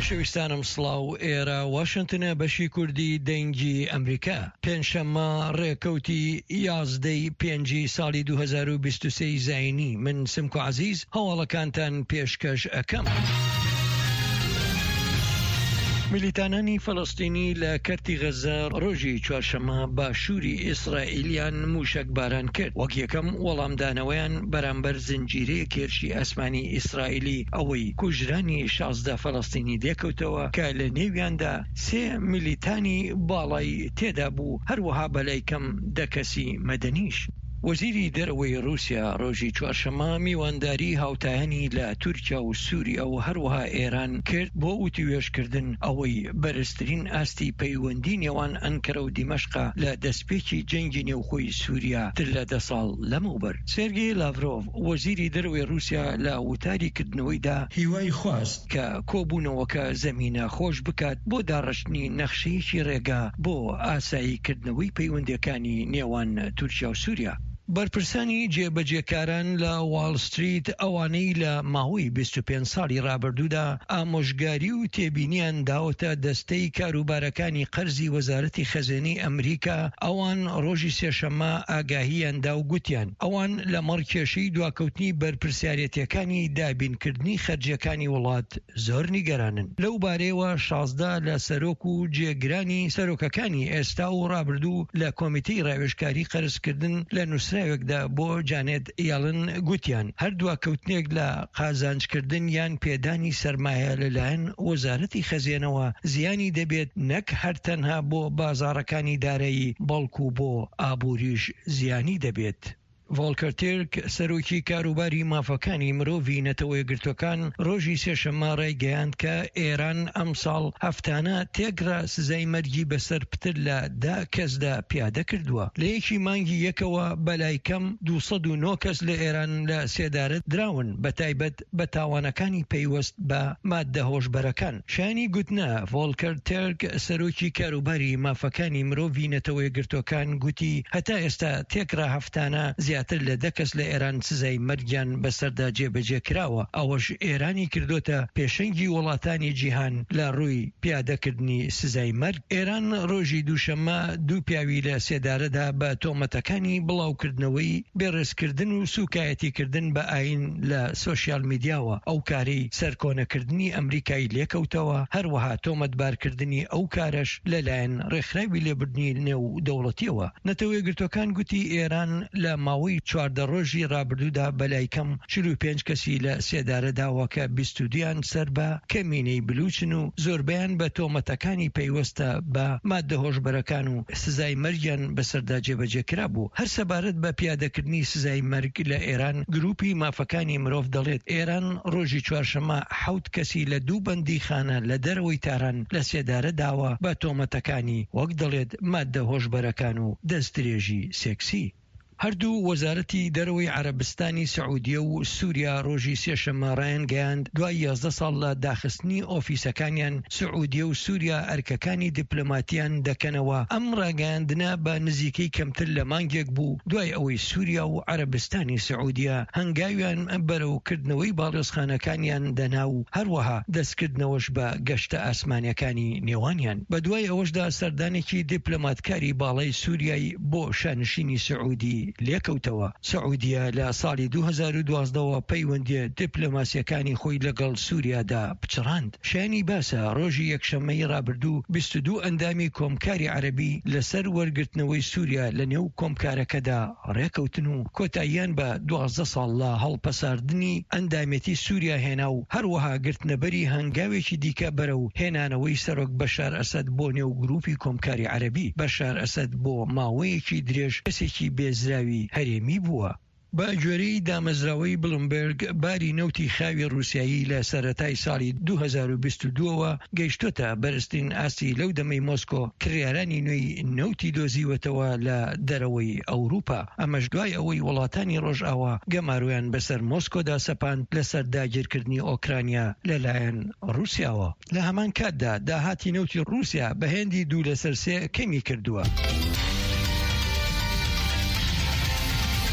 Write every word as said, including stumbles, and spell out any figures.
خۆشەویستانم سڵاو، ئێرە واشنتنە بەشی کوردی دەنگی ئەمریکا. پێنجشەممە ڕێکەوتی یازدەی پێنجی ساڵی دوو هەزار و بیست و سێ زاینی. من سمکو عزیز هەواڵەکانتان پێشکەش ئەەکەم. میلیتانانی فەڵەستینی لە کەرتی غەزە ڕۆژی چوارشەممە باشووری ئیسرائیلیان موشک باران کرد، وەک یەکەم وەڵامدانەوەیان بەرامبەر زنجیرەیە کێرشی ئەسمانی ئیسرائیلی ئەوەی کوژرانی شازدە فەڵەستینی دێکەوتەوە کە لە نێویاندا سێ میلیتانی باڵای تێدا بوو، هەروەها بەلایکەم دە کەسی مەدەنیش. وەزیری دەرەوەی رووسیا ڕۆژی چوارشەممە میوانداری هاوتایانی لە تورکیا و سووریا و هەروەها ئێران کرد بۆ وتیوێژکردن ئەوەی بەرزترین ئاستی پەیوەندی نێوان ئەنکەرە و دیمەشقە لە دەستپێکی جەنگی نێوخۆی سووریا تر لە دە ساڵ لەمەوبەر. سێرگێی لاڤرۆڤ وەزیری دەرەوەی رووسیا لە وتاریکردنەوەیدا هیوای خواست کە کۆبوونەوەکە زەمینە خۆش بکات بۆ داڕشتنی نەخشەیەکی ڕێگا بۆ ئاساییکردنەوەی پەیوەندیەکانی نێوان تورکیا و سووریا. بەرپرسانی جێبەجێکاران لە واڵ ستریت ئەوانەی لە ماوەی بیست و پێنج ساڵی ڕابردوودا ئامۆژگاری و تێبینیان داوەتە دەستەی کاروبارەکانی قەرزی وەزارەتی خەزێنەی ئەمریکا، ئەوان ڕۆژی سێشەممە ئاگاهیاندا و گوتیان ئەوان لە مەڕکێشەی دواکەوتنی بەرپرسیارەتیەکانی دابینکردنی خەرجیەکانی وڵات زۆر نیگەرانن. لەو بارەیەوە شازدە لە سەرۆک و جێگرانی سەرۆکەکانی ئێستا و ڕابردوو لە کۆمیتەی ڕاوێژکاری قەرزکردن لە نووسراوێکدا بۆ جانێت یاڵن گوتیان هەردووە کەوتنێک لە قازانجکردن یان پێدانی سەرمایە لەلایەن وەزارەتی خەزێنەوە زیانی دەبێت، نەک هەر تەنها بۆ بازاڕەکانی دارایی بەڵکو بۆ ئابووریش زیانی دەبێت. ڤۆڵکەر تێرک سەرۆکی کاروباری مافەکانی مرۆڤی نەتەوە یەکگرتوەکان ڕۆژی سێشەممە ڕایگەیاند کە ئێران ئەمساڵ هەفتانە تێگرا سزای مەرگی بەسەر پتر لە دا کەسدا پیادە کردووە. لە یەکی مانگی یەکەوە بەلایکەم دووسەد و نۆ کەس لە ئێران لە سێدارت دراون، بەتایبەت بە تاوانەکانی پەیوەست بە ماددە هۆشبەرەکان. شانی گوتنە ڤۆڵکەر تێرک سەرۆکی کاروباری مافەکانی مرۆڤی نەتەوە یەکگرتوەکان گوتی هەتا ئێستا تێکرا هەفتانە زیاتر لە دە کەس لە ئێران سزای مەرگیان بەسەردا جێبەجێ کراوە. ئەوەش ئێرانی کردوتە پێشەنگی وڵاتانی جیهان لە ڕووی پیادەکردنی سزای مەرگ. ئێران ڕۆژی دووشەممە دوو پیاوی لە سێدارەدا بە تۆمەتەکانی بڵاوکردنەوەی بێڕێزکردن و سوکایەتیکردن بە ئاین لە سۆشیال میدیاوە ئەو کارەی سەرکۆنەکردنی ئەمریکای لێکەوتەوە، هەروەها تۆمەتبارکردنی ئەو کارەش لەلایەن ڕێکخراوی لێبوردنی نێو دەوڵەتیەوە. نەتەوە یەکگرتوەکان گوتی ئێران لە ماوەی چواردە ڕۆژی ڕابردوودا بەلایکەم چل و پێنج کەسی لە سێدارەداوە کە بیست و دویان سەر بە کەمینەی بلوچن و زۆربیان بە تۆمەتەکانی پەیوەستە بە ماددە هۆشبەرەکان و سزای مەرگیان بەسەردا جێبەجێکرا بوو. هەر سەبارەت بە پیادەکردنی سزای مەرگ لە ئێران، گروپی مافەکانی مرۆڤ دەڵێت ئێران ڕۆژی چوارشەممە حەوت کەسی لە دوو بەندیخانە لە دەرەوەی تاران لە سێدارەداوە بە تۆمەتەکانی وەک دەڵێت ماددە هۆشبەرەکان و دەستدرێژی سێکسی. هەردوو وەزارەتی دەرەوەی عەرەبستانی سەعودیە و سووریا ڕۆژی سێشەممە ڕایانگەیاند دوای یازدە ساڵ لە داخستنی ئۆفیسەکانیان سەعودیە و سووریا ئەرکەکانی دیپلۆماتیان دەکەنەوە. ئەم ڕاگەیاندنە بە نزیکەی کەمتر لە مانگێک بوو دوای ئەوەی سووریا و عەرەبستانی سەعودیە هەنگاویان بەرەوکردنەوەی باڵێزخانەکانیان دەنا و هەروەها دەستکردنەوەش بە گەشتە ئاسمانیەکانی نێوانیان. بە دوای ئەوەشدا سەردانێکی دیپلۆماتکاری باڵای سووریایی بۆ شانشینی سەعودی لێکەوتەوە. سەعودیە لە ساڵی دوو هەزار و دوازدەوە پەیوەندیە دیپلۆماسیەکانی خۆی لەگەڵ سووریادا پچڕاند. شایانی باسە ڕۆژی یەکشەممەی ڕابردوو بیست و دوو ئەندامی کۆمکاری عەرەبی لەسەر وەرگرتنەوەی سووریا لە نێو کۆمکارەکەدا ڕێکەوتن و کۆتاییان بە دوازدە ساڵ لە هەڵپەساردنی ئەندامەتی سووریا هێنا و هەروەها گرتنەبەری هەنگاوێکی دیکە بەرە و هێنانەوەی سەرۆک بەشار ئەسەد بۆ نێو گروپی کۆمکاری عەرەبی. بەشار ئەسەد بۆ ماوەیەکی درێژ کەسێکی بێزراوی هەرێمی بووە. بە گوێرەی دامەزراوەی بلومبێرگ باری نەوتی خاوی رووسایی لە سەرەتای ساڵی دوو هەزار و بیست و دووەوە گەیشتۆتە بەرزترین ئاستی لەو دەمەی مۆسکۆ کڕیارانی نوێی نەوتی دۆزیوەتەوە لە دەرەوەی ئەوروپا. ئەمەش دوای ئەوەی وڵاتانی ڕۆژئاوا گەمارویان بەسەر مۆسکۆدا سەپاند لەسەر داگیرکردنی ئۆکرانیا لەلایەن رووسیاوە. لە هەمان کاتدا داهاتی نەوتی رووسیا بە هێندی دوو لەسەر سێ کەمی کردووە.